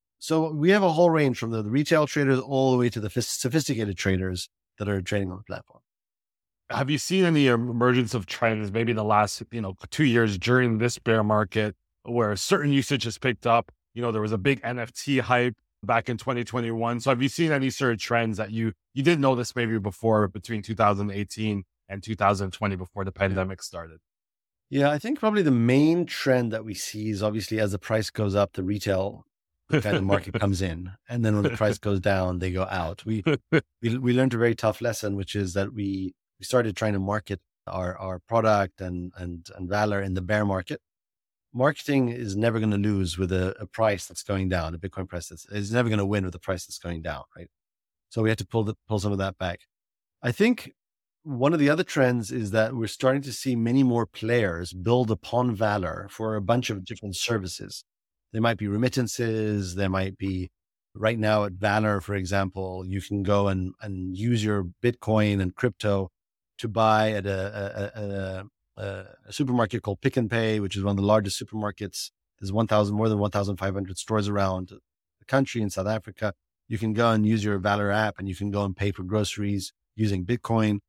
Speaker 2: So we have a whole range from the, the retail traders all the way to the sophisticated traders that are trading on the platform.
Speaker 1: Have you seen any emergence of trends, maybe in the last, you know, two years during this bear market where certain usage has picked up? You know, there was a big N F T hype back in twenty twenty-one. So have you seen any sort of trends that you, you didn't notice maybe before between two thousand eighteen and two thousand twenty before the pandemic started?
Speaker 2: Yeah, I think probably the main trend that we see is obviously as the price goes up, the retail kind of market comes in. And then when the price goes down, they go out. We, we, we learned a very tough lesson, which is that we, we started trying to market our, our product and, and, and Valor in the bear market. Marketing is never going to lose with a, a price that's going down, a Bitcoin price that's is never going to win with a price that's going down, right? So we had to pull the, pull some of that back. I think one of the other trends is that we're starting to see many more players build upon Valor for a bunch of different services. There might be remittances. There might be, right now at Valor, for example, you can go and, and use your Bitcoin and crypto to buy at a, a, a, a, a supermarket called Pick and Pay, which is one of the largest supermarkets. There's one thousand, more than one thousand five hundred stores around the country in South Africa. You can go and use your Valor app and you can go and pay for groceries using Bitcoin.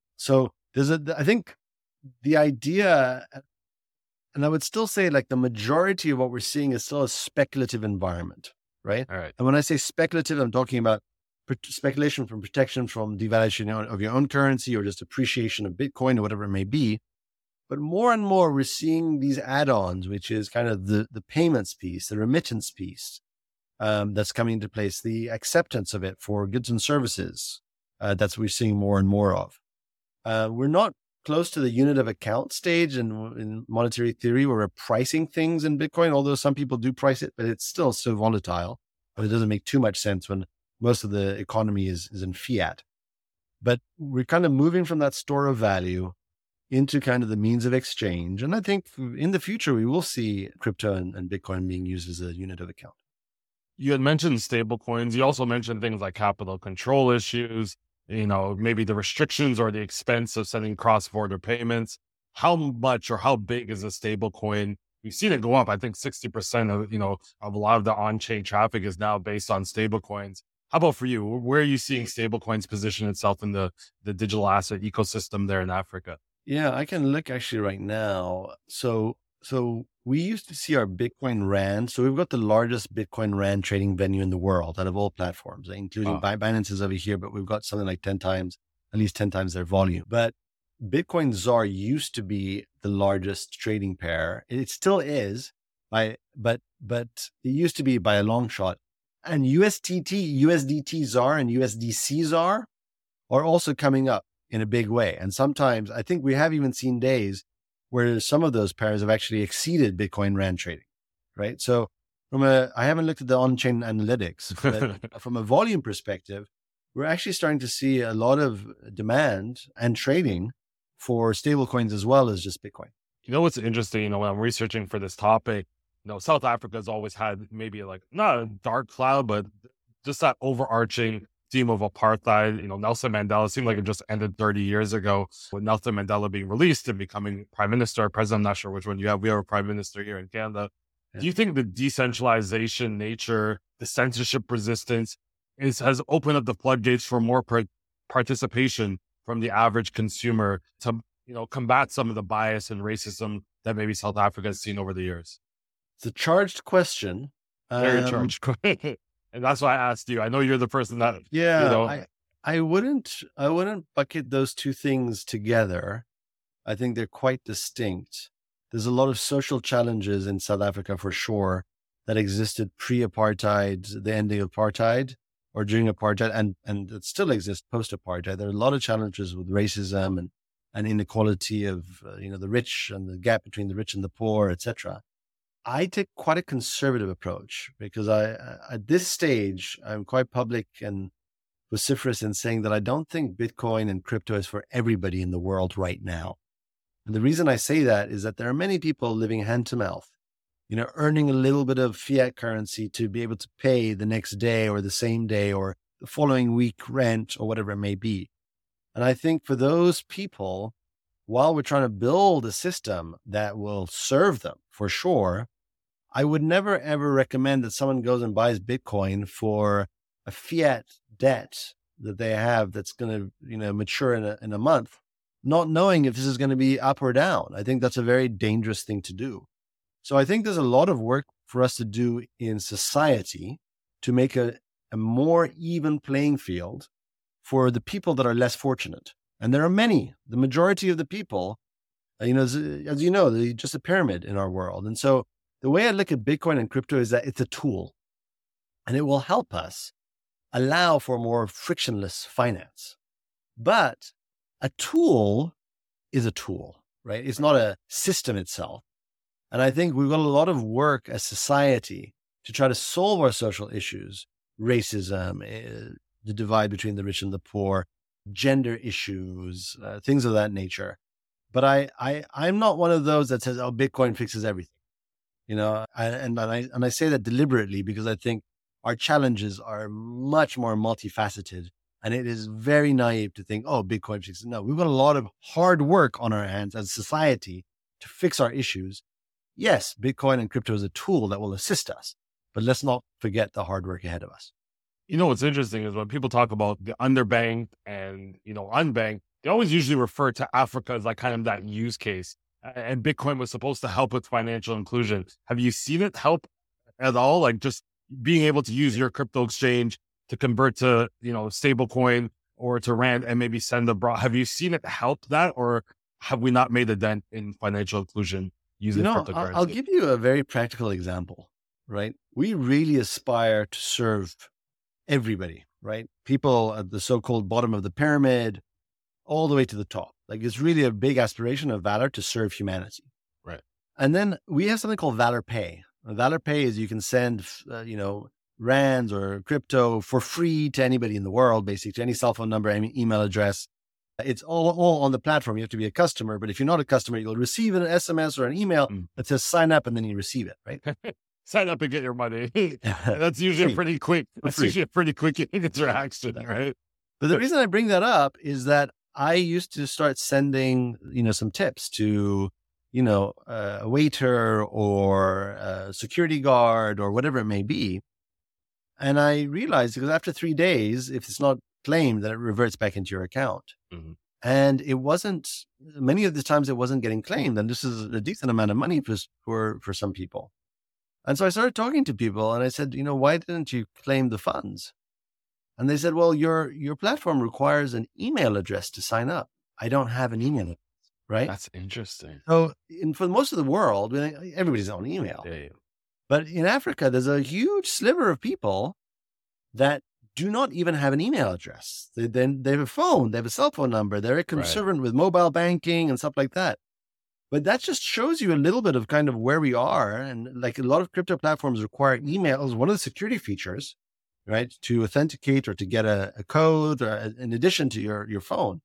Speaker 2: So there's a, I think the idea, and I would still say like the majority of what we're seeing is still a speculative environment, right?
Speaker 1: All right.
Speaker 2: And when I say speculative, I'm talking about speculation from protection from devaluation of your own currency or just appreciation of Bitcoin or whatever it may be. But more and more, we're seeing these add-ons, which is kind of the, the payments piece, the remittance piece um, that's coming into place, the acceptance of it for goods and services. Uh, that's what we're seeing more and more of. Uh, we're not close to the unit of account stage in, in monetary theory where we're pricing things in Bitcoin, although some people do price it, but it's still so volatile. But it doesn't make too much sense when most of the economy is, is in fiat. But we're kind of moving from that store of value into kind of the means of exchange. And I think in the future, we will see crypto and, and Bitcoin being used as a unit of account.
Speaker 1: You had mentioned stable coins. You also mentioned things like capital control issues, you know, maybe the restrictions or the expense of sending cross-border payments. How much or how big is a stable coin? We've seen it go up. I think sixty percent of, you know, of a lot of the on-chain traffic is now based on stable coins. How about for you? Where are you seeing stable coins position itself in the, the digital asset ecosystem there in Africa?
Speaker 2: Yeah, I can look actually right now. So, so we used to see our Bitcoin Rand. So we've got the largest Bitcoin Rand trading venue in the world out of all platforms, including oh. Binance is over here, but we've got something like ten times, at least ten times their volume. But Bitcoin Czar used to be the largest trading pair. It still is, by, but, but it used to be by a long shot. And U S D T, U S D T Czar and U S D C Czar are also coming up in a big way. And sometimes I think we have even seen days where some of those pairs have actually exceeded Bitcoin Rand trading, right? So from a, I haven't looked at the on-chain analytics, but from a volume perspective, we're actually starting to see a lot of demand and trading for stable coins as well as just Bitcoin.
Speaker 1: You know, what's interesting, you know, when I'm researching for this topic, you know, South Africa has always had maybe like, not a dark cloud, but just that overarching theme of apartheid. You know, Nelson Mandela seemed like it just ended thirty years ago with Nelson Mandela being released and becoming prime minister, president. I'm not sure which one you have. We have a prime minister here in Canada. Yeah. Do you think the decentralization nature, the censorship resistance is, has opened up the floodgates for more par- participation from the average consumer to, you know, combat some of the bias and racism that maybe South Africa has seen over the years?
Speaker 2: It's a charged question.
Speaker 1: Very
Speaker 2: um,
Speaker 1: charged. And that's why I asked you. I know you're the person that,
Speaker 2: yeah,
Speaker 1: you know.
Speaker 2: I, I wouldn't I wouldn't bucket those two things together. I think they're quite distinct. There's a lot of social challenges in South Africa for sure that existed pre-apartheid, the ending of apartheid, or during apartheid, and and that still exists post-apartheid. There are a lot of challenges with racism and and inequality of uh, you know the rich and the gap between the rich and the poor, et cetera. I take quite a conservative approach because I, uh, at this stage, I'm quite public and vociferous in saying that I don't think Bitcoin and crypto is for everybody in the world right now. And the reason I say that is that there are many people living hand to mouth, you know, earning a little bit of fiat currency to be able to pay the next day or the same day or the following week rent or whatever it may be. And I think for those people, while we're trying to build a system that will serve them for sure, I would never, ever recommend that someone goes and buys Bitcoin for a fiat debt that they have that's going to, you know, mature in a, in a month, not knowing if this is going to be up or down. I think that's a very dangerous thing to do. So I think there's a lot of work for us to do in society to make a, a more even playing field for the people that are less fortunate. And there are many, the majority of the people, you know, as, as you know, they're just a pyramid in our world. And so the way I look at Bitcoin and crypto is that it's a tool and it will help us allow for more frictionless finance. But a tool is a tool, right? It's not a system itself. And I think we've got a lot of work as society to try to solve our social issues, racism, uh, the divide between the rich and the poor, gender issues, uh, things of that nature. But I, I, I'm not one of those that says, oh, Bitcoin fixes everything. You know, I, and, and I and I say that deliberately because I think our challenges are much more multifaceted, and it is very naive to think, oh, Bitcoin fixes. No, we've got a lot of hard work on our hands as a society to fix our issues. Yes, Bitcoin and crypto is a tool that will assist us, but let's not forget the hard work ahead of us.
Speaker 1: You know, what's interesting is when people talk about the underbanked and, you know, unbanked, they always usually refer to Africa as like kind of that use case. And Bitcoin was supposed to help with financial inclusion. Have you seen it help at all? Like just being able to use your crypto exchange to convert to, you know, stable coin or to rand and maybe send abroad. Have you seen it help that, or have we not made a dent in financial inclusion using
Speaker 2: you know,
Speaker 1: cryptocurrency?
Speaker 2: I'll give you a very practical example, right? We really aspire to serve everybody, right? People at the so-called bottom of the pyramid, all the way to the top. Like it's really a big aspiration of Valor to serve humanity.
Speaker 1: Right.
Speaker 2: And then we have something called Valor Pay. Valor Pay is you can send, uh, you know, rands or crypto for free to anybody in the world, basically to any cell phone number, any email address. It's all, all on the platform. You have to be a customer, but if you're not a customer, you'll receive an S M S or an email mm. that says sign up and then you receive it, right?
Speaker 1: Sign up and get your money. That's usually a pretty quick, that's usually a pretty quick interaction, right?
Speaker 2: But the reason I bring that up is that I used to start sending, you know, some tips to, you know, uh, a waiter or a security guard or whatever it may be. And I realized because after three days, if it's not claimed, then it reverts back into your account. Mm-hmm. And it wasn't, many of the times it wasn't getting claimed. And this is a decent amount of money for, for, for some people. And so I started talking to people and I said, you know, why didn't you claim the funds? And they said, well, your your platform requires an email address to sign up. I don't have an email address, right?
Speaker 1: That's interesting.
Speaker 2: So in, for most of the world, everybody's on email. Yeah, yeah. But in Africa, there's a huge sliver of people that do not even have an email address. They, they, they have a phone, they have a cell phone number. They're conservative right. with mobile banking and stuff like that. But that just shows you a little bit of kind of where we are. And like a lot of crypto platforms require emails. One of the security features, right, to authenticate or to get a, a code or a, in addition to your, your phone.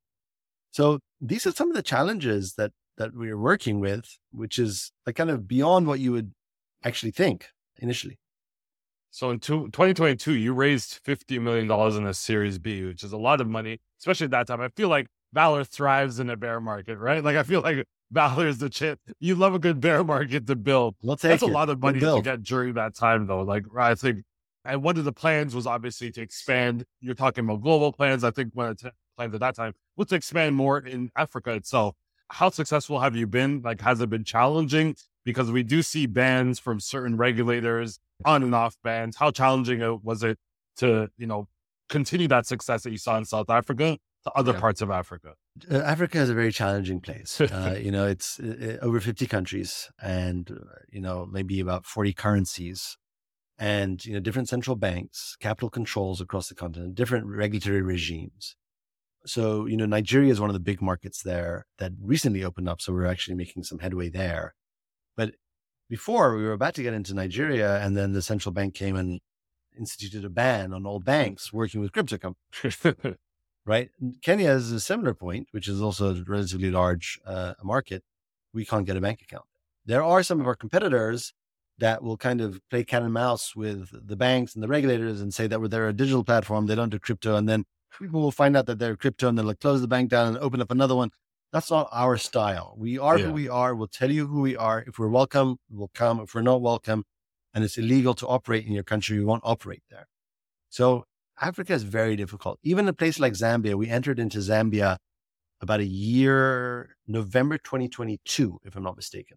Speaker 2: So these are some of the challenges that, that we're working with, which is like kind of beyond what you would actually think initially.
Speaker 1: So in two, twenty twenty-two, you raised fifty million dollars in a Series B, which is a lot of money, especially at that time. I feel like Valor thrives in a bear market, right? Like I feel like Valor is the chip. You love a good bear market to build.
Speaker 2: We'll take
Speaker 1: That's
Speaker 2: it.
Speaker 1: a lot of money to get during that time though. Like I think, and one of the plans was obviously to expand. You're talking about global plans. I think one of the plans at that time was to expand more in Africa itself. How successful have you been? Like, has it been challenging? Because we do see bans from certain regulators, on and off bans. How challenging was it to, you know, continue that success that you saw in South Africa to other
Speaker 2: Yeah.
Speaker 1: parts of Africa?
Speaker 2: Uh, Africa is a very challenging place. Uh, you know, it's uh, over fifty countries and, uh, you know, maybe about forty currencies and, you know, different central banks, capital controls across the continent, different regulatory regimes. So, you know, Nigeria is one of the big markets there that recently opened up. So we're actually making some headway there. But before, we were about to get into Nigeria, and then the central bank came and instituted a ban on all banks working with crypto companies. Right? Kenya is a similar point, which is also a relatively large uh, market. We can't get a bank account. There are some of our competitors that will kind of play cat and mouse with the banks and the regulators and say that they're a digital platform, they don't do crypto, and then people will find out that they're crypto and they'll like close the bank down and open up another one. That's not our style. We are yeah. who we are. We'll tell you who we are. If we're welcome, we'll come. If we're not welcome and it's illegal to operate in your country, we won't operate there. So Africa is very difficult. Even a place like Zambia, we entered into Zambia about a year, November twenty twenty-two, if I'm not mistaken.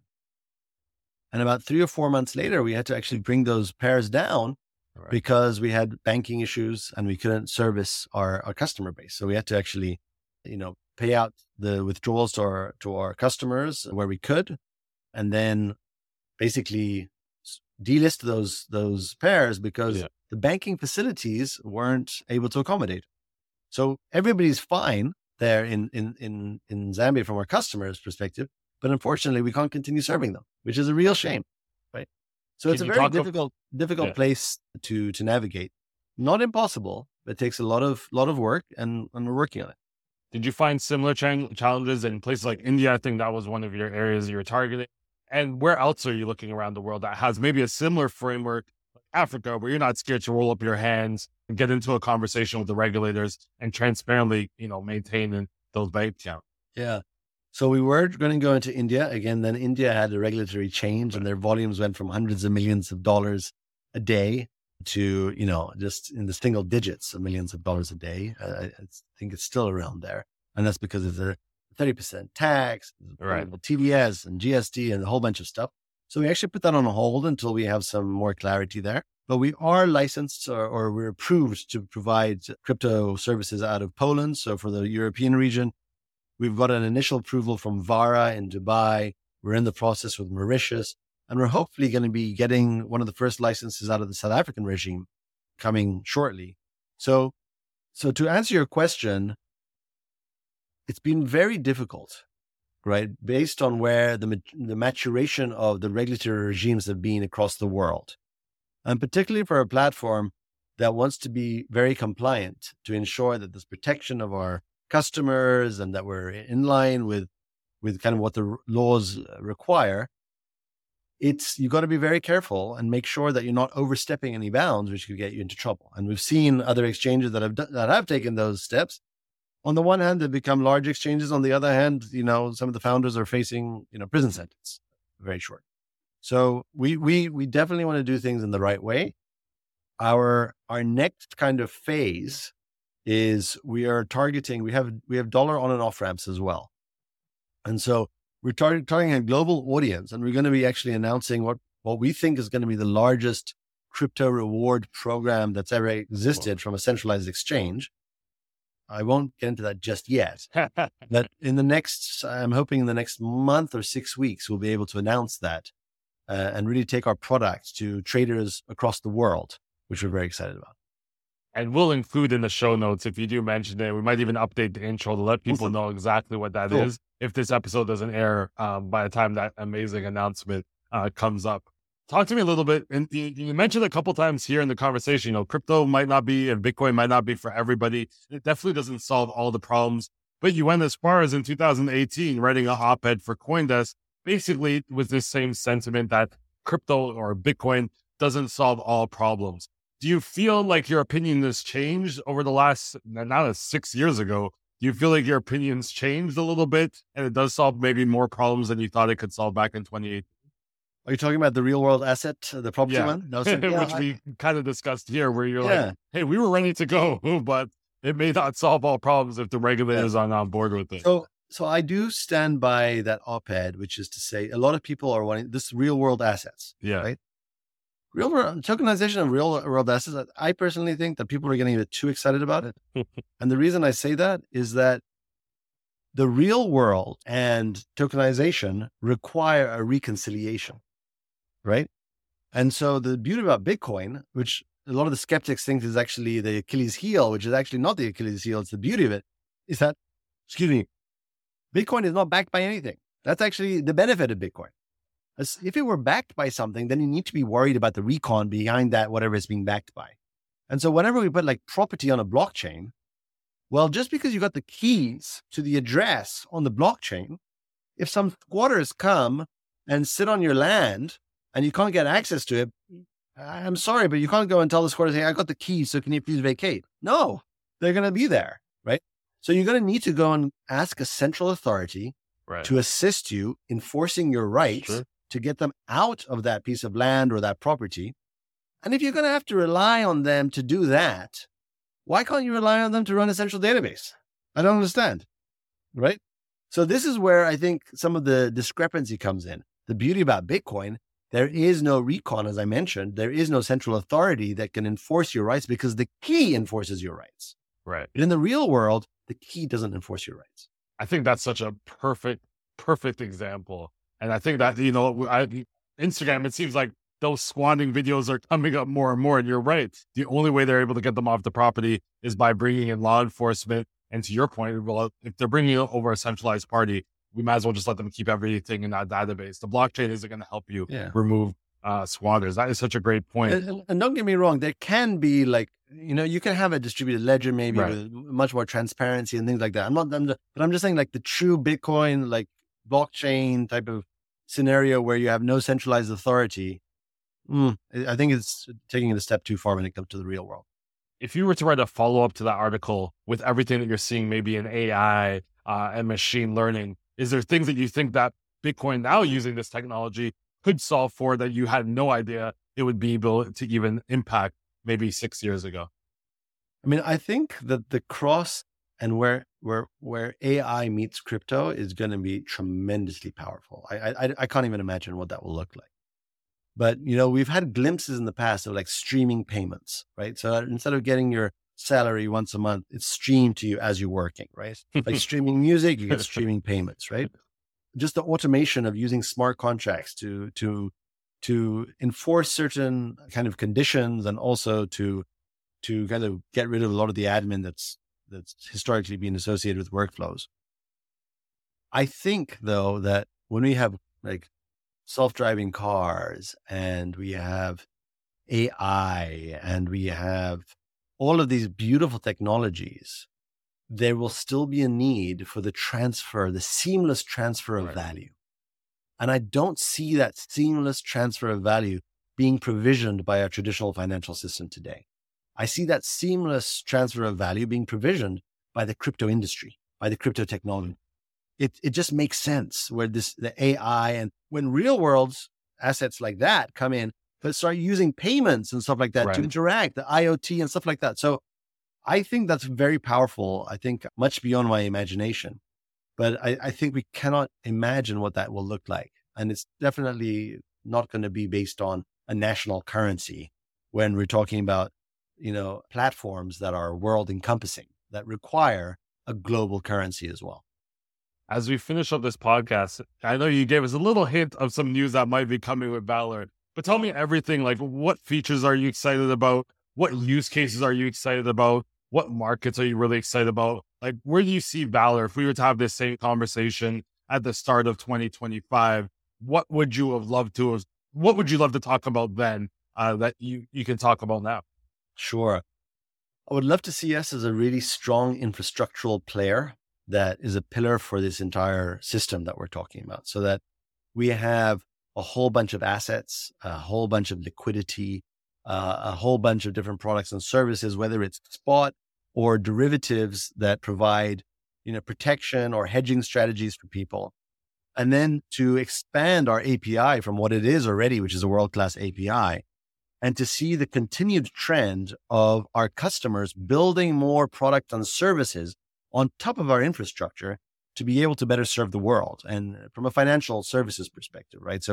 Speaker 2: And about three or four months later, we had to actually bring those pairs down right. because we had banking issues and we couldn't service our, our customer base. So we had to actually, you know, pay out the withdrawals to our, to our customers where we could, and then basically delist those, those pairs because yeah. the banking facilities weren't able to accommodate. So everybody's fine there in, in, in, in Zambia from our customers' perspective, but unfortunately we can't continue serving them, which is a real shame, right? So Can it's a very difficult, of, difficult yeah. place to, to navigate. Not impossible, but it takes a lot of, lot of work, and, and we're working on it.
Speaker 1: Did you find similar ch- challenges in places like India? I think that was one of your areas you were targeting. And where else are you looking around the world that has maybe a similar framework, like Africa, where you're not scared to roll up your hands and get into a conversation with the regulators and transparently, you know, maintain those bank accounts?
Speaker 2: Yeah. So we were going to go into India again. Then India had a regulatory change, and their volumes went from hundreds of millions of dollars a day to, you know, just in the single digits of millions of dollars a day. Uh, I think it's still around there. And that's because of the thirty percent tax,
Speaker 1: right.
Speaker 2: T D S and G S T and a whole bunch of stuff. So we actually put that on hold until we have some more clarity there. But we are licensed or, or we're approved to provide crypto services out of Poland. So for the European region, we've got an initial approval from Vara in Dubai. We're in the process with Mauritius, and we're hopefully going to be getting one of the first licenses out of the South African regime coming shortly. So, so to answer your question, it's been very difficult, right? Based on where the, the maturation of the regulatory regimes have been across the world. And particularly for a platform that wants to be very compliant to ensure that there's protection of our customers and that we're in line with, with kind of what the laws require. It's, you got to be very careful and make sure that you're not overstepping any bounds, which could get you into trouble. And we've seen other exchanges that have done, that have taken those steps. On the one hand, they've become large exchanges. On the other hand, you know, some of the founders are facing, you know, prison sentence, very short. So we, we, we definitely want to do things in the right way. Our, our next kind of phase is we are targeting, we have, we have dollar on and off ramps as well. And so we're tar- targeting a global audience, and we're going to be actually announcing what, what we think is going to be the largest crypto reward program that's ever existed from a centralized exchange. I won't get into that just yet, but in the next, I'm hoping in the next month or six weeks, we'll be able to announce that uh, and really take our product to traders across the world, which we're very excited about.
Speaker 1: And we'll include in the show notes, if you do mention it, we might even update the intro to let people know exactly what that cool. is. If this episode doesn't air um, by the time that amazing announcement uh, comes up. Talk to me a little bit. And you, you mentioned a couple times here in the conversation, you know, crypto might not be and Bitcoin might not be for everybody. It definitely doesn't solve all the problems. But you went as far as in two thousand eighteen, writing an op-ed for CoinDesk, basically with this same sentiment that crypto or Bitcoin doesn't solve all problems. Do you feel like your opinion has changed over the last, now it's six years ago, do you feel like your opinion's changed a little bit and it does solve maybe more problems than you thought it could solve back in twenty eighteen?
Speaker 2: Are you talking about the real world asset, the property
Speaker 1: yeah.
Speaker 2: one? No, so,
Speaker 1: yeah, Which
Speaker 2: I,
Speaker 1: we kind of discussed here, where you're
Speaker 2: yeah.
Speaker 1: like, hey, we were ready to go, but it may not solve all problems if the regulators yeah. aren't on board with it.
Speaker 2: So, so I do stand by that op-ed, which is to say a lot of people are wanting this real world assets,
Speaker 1: yeah.
Speaker 2: right? real world tokenization of real world assets, I personally think that people are getting a bit too excited about it. And the reason I say that is that the real world and tokenization require a reconciliation, right? And so the beauty about Bitcoin, which a lot of the skeptics think is actually the Achilles heel, which is actually not the Achilles heel, it's the beauty of it, is that, excuse me, Bitcoin is not backed by anything. That's actually the benefit of Bitcoin. As if it were backed by something, then you need to be worried about the recon behind that, whatever it's being backed by. And so whenever we put like property on a blockchain, well, just because you got the keys to the address on the blockchain, if some squatters come and sit on your land and you can't get access to it, I'm sorry, but you can't go and tell the squatters, hey, I got the keys, so can you please vacate? No, they're going to be there, right? So you're going to need to go and ask a central authority right. to assist you in enforcing your rights sure. to get them out of that piece of land or that property. And if you're going to have to rely on them to do that, why can't you rely on them to run a central database? I don't understand, right? So this is where I think some of the discrepancy comes in. The beauty about Bitcoin, there is no recon, as I mentioned. There is no central authority that can enforce your rights because the key enforces your rights.
Speaker 1: Right.
Speaker 2: But in the real world, the key doesn't enforce your rights.
Speaker 1: I think that's such a perfect, perfect example. And I think that, you know, I, Instagram, it seems like those squatting videos are coming up more and more. And you're right. The only way they're able to get them off the property is by bringing in law enforcement. And to your point, well, if they're bringing it over a centralized party, we might as well just let them keep everything in that database. The blockchain isn't going to help you yeah. remove uh, squatters. That is such a great point.
Speaker 2: And, and don't get me wrong, there can be like, you know, you can have a distributed ledger maybe right. with much more transparency and things like that. I'm not, I'm just, but I'm just saying like the true Bitcoin, like blockchain type of scenario where you have no centralized authority. Mm, I think it's taking it a step too far when it comes to the real world.
Speaker 1: If you were to write a follow-up to that article with everything that you're seeing, maybe in A I uh, and machine learning, is there things that you think that Bitcoin now using this technology could solve for that you had no idea it would be able to even impact maybe six years ago?
Speaker 2: I mean, I think that the cross and where where where A I meets crypto is going to be tremendously powerful. I, I I can't even imagine what that will look like. But, you know, we've had glimpses in the past of like streaming payments, right? So instead of getting your salary once a month, it's streamed to you as you're working, right? Like streaming music, you get streaming payments, right? Just the automation of using smart contracts to, to, to enforce certain kind of conditions and also to, to kind of get rid of a lot of the admin that's, that's historically been associated with workflows. I think though, that when we have like self-driving cars and we have A I and we have all of these beautiful technologies, there will still be a need for the transfer, the seamless transfer of right. value. And I don't see that seamless transfer of value being provisioned by our traditional financial system today. I see that seamless transfer of value being provisioned by the crypto industry, by the crypto technology. It it just makes sense where this, the A I and when real world assets like that come in, but start using payments and stuff like that right. to interact, the I O T and stuff like that. So I think that's very powerful. I think much beyond my imagination, but I, I think we cannot imagine what that will look like. And it's definitely not going to be based on a national currency when we're talking about, you know, platforms that are world encompassing, that require a global currency as well.
Speaker 1: As we finish up this podcast, I know you gave us a little hint of some news that might be coming with Valor, but tell me everything, like what features are you excited about? What use cases are you excited about? What markets are you really excited about? Like, where do you see Valor? If we were to have this same conversation at the start of twenty twenty-five, what would you have loved to, what would you love to talk about then uh, that you, you can talk about now?
Speaker 2: Sure. I would love to see us as a really strong infrastructural player that is a pillar for this entire system that we're talking about, so that we have a whole bunch of assets, a whole bunch of liquidity, uh, a whole bunch of different products and services, whether it's spot or derivatives that provide, you know, protection or hedging strategies for people. And then to expand our A P I from what it is already, which is a world-class A P I, and to see the continued trend of our customers building more products and services on top of our infrastructure to be able to better serve the world. And from a financial services perspective, right? So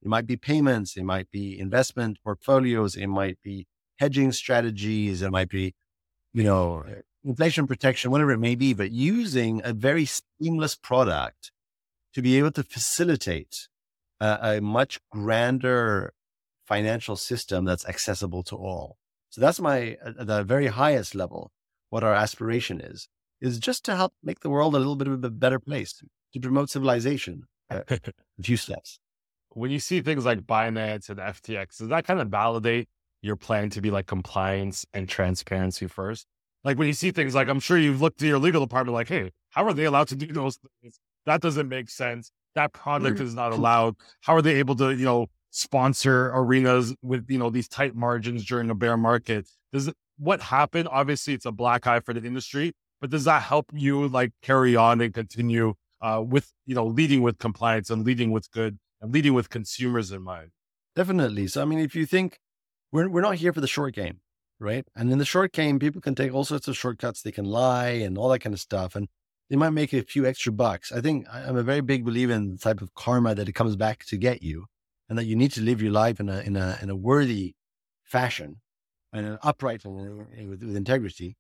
Speaker 2: It might be payments, it might be investment portfolios, it might be hedging strategies, it might be, you know, inflation protection, whatever it may be, but using a very seamless product to be able to facilitate a, a much grander financial system that's accessible to all. So that's my, at the very highest level, what our aspiration is, is just to help make the world a little bit of a better place, to promote civilization, uh, a few steps.
Speaker 1: When you see things like Binance and F T X, does that kind of validate your plan to be like compliance and transparency first? Like when you see things like, I'm sure you've looked to your legal department like, hey, how are they allowed to do those things? That doesn't make sense. That product is not allowed. How are they able to, you know, sponsor arenas with, you know, these tight margins during a bear market? Does it, what happened? Obviously, it's a black eye for the industry, but does that help you like carry on and continue uh, with, you know, leading with compliance and leading with good and leading with consumers in mind?
Speaker 2: Definitely. So, I mean, if you think we're, we're not here for the short game, right? And in the short game, people can take all sorts of shortcuts. They can lie and all that kind of stuff. And they might make a few extra bucks. I think I'm a very big believer in the type of karma that it comes back to get you, and that you need to live your life in a, in a, in a worthy fashion and an upright and with, with integrity.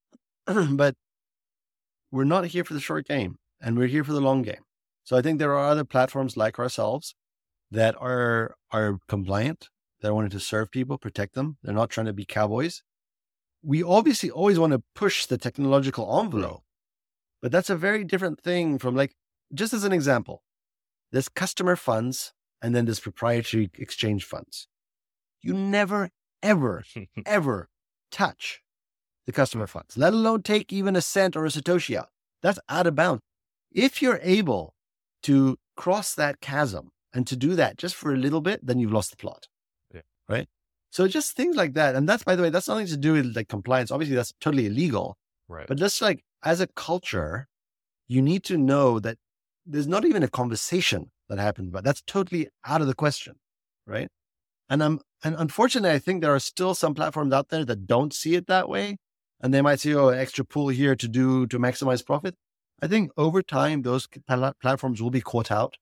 Speaker 2: But we're not here for the short game, and we're here for the long game. So I think there are other platforms like ourselves that are, are compliant. They're wanting to serve people, protect them. They're not trying to be cowboys. We obviously always want to push the technological envelope, but that's a very different thing from, like, just as an example, there's customer funds and then there's proprietary exchange funds. You never, ever, ever touch the customer funds, let alone take even a cent or a Satoshi out. That's out of bounds. If you're able to cross that chasm and to do that just for a little bit, then you've lost the plot.
Speaker 1: Yeah.
Speaker 2: Right? So just things like that. And that's, by the way, that's nothing to do with like compliance. Obviously, that's totally illegal.
Speaker 1: Right.
Speaker 2: But just like as a culture, you need to know that there's not even a conversation that happens, but that's totally out of the question. Right. And I'm, and unfortunately, I think there are still some platforms out there that don't see it that way. And they might see, oh, an extra pool here to do, to maximize profit. I think over time, those pl- platforms will be caught out.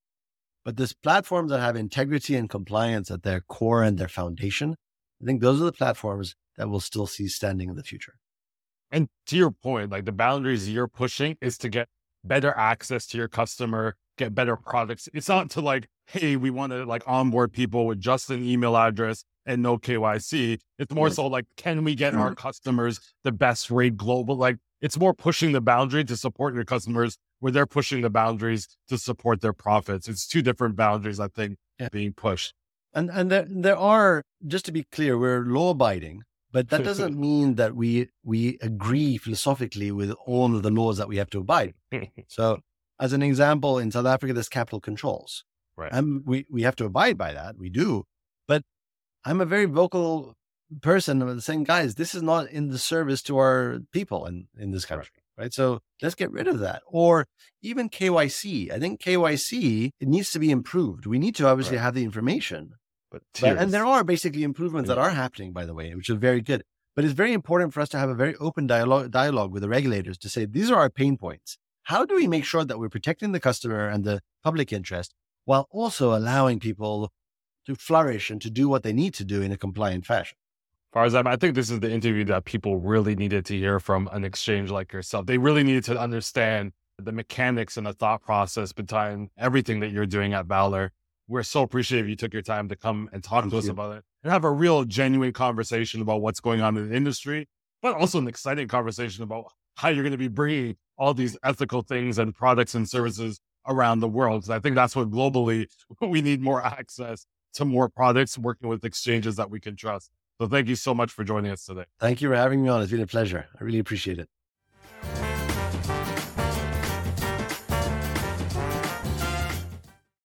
Speaker 2: But there's platforms that have integrity and compliance at their core and their foundation. I think those are the platforms that we'll still see standing in the future.
Speaker 1: And to your point, like the boundaries you're pushing is to get better access to your customer, get better products. It's not to like, hey, we want to like onboard people with just an email address and no K Y C. It's more so like, can we get our customers the best rate global? Like it's more pushing the boundary to support your customers where they're pushing the boundaries to support their profits. It's two different boundaries, I think, yeah. being pushed.
Speaker 2: And and there, there are, just to be clear, we're law abiding, but that doesn't mean that we we agree philosophically with all of the laws that we have to abide. So as an example, in South Africa, there's capital controls.
Speaker 1: Right.
Speaker 2: And we, we have to abide by that. We do. But I'm a very vocal person of saying, guys, this is not in the service to our people in, in this country. Right. right. So let's get rid of that. Or even K Y C. I think K Y C, it needs to be improved. We need to obviously right. have the information.
Speaker 1: But,
Speaker 2: but and there are basically improvements yeah. that are happening, by the way, which are very good. But it's very important for us to have a very open dialogue, dialogue with the regulators to say, these are our pain points. How do we make sure that we're protecting the customer and the public interest while also allowing people to flourish and to do what they need to do in a compliant fashion?
Speaker 1: Farzam, I think this is the interview that people really needed to hear from an exchange like yourself. They really needed to understand the mechanics and the thought process behind everything that you're doing at Valor. We're so appreciative you took your time to come and talk
Speaker 2: Thank
Speaker 1: to us
Speaker 2: you.
Speaker 1: about it and have a real genuine conversation about what's going on in the industry, but also an exciting conversation about how you're going to be bringing all these ethical things and products and services around the world. Because I think that's what globally we need more access to more products, working with exchanges that we can trust. So thank you so much for joining us today.
Speaker 2: Thank you for having me on. It's been a pleasure. I really appreciate it.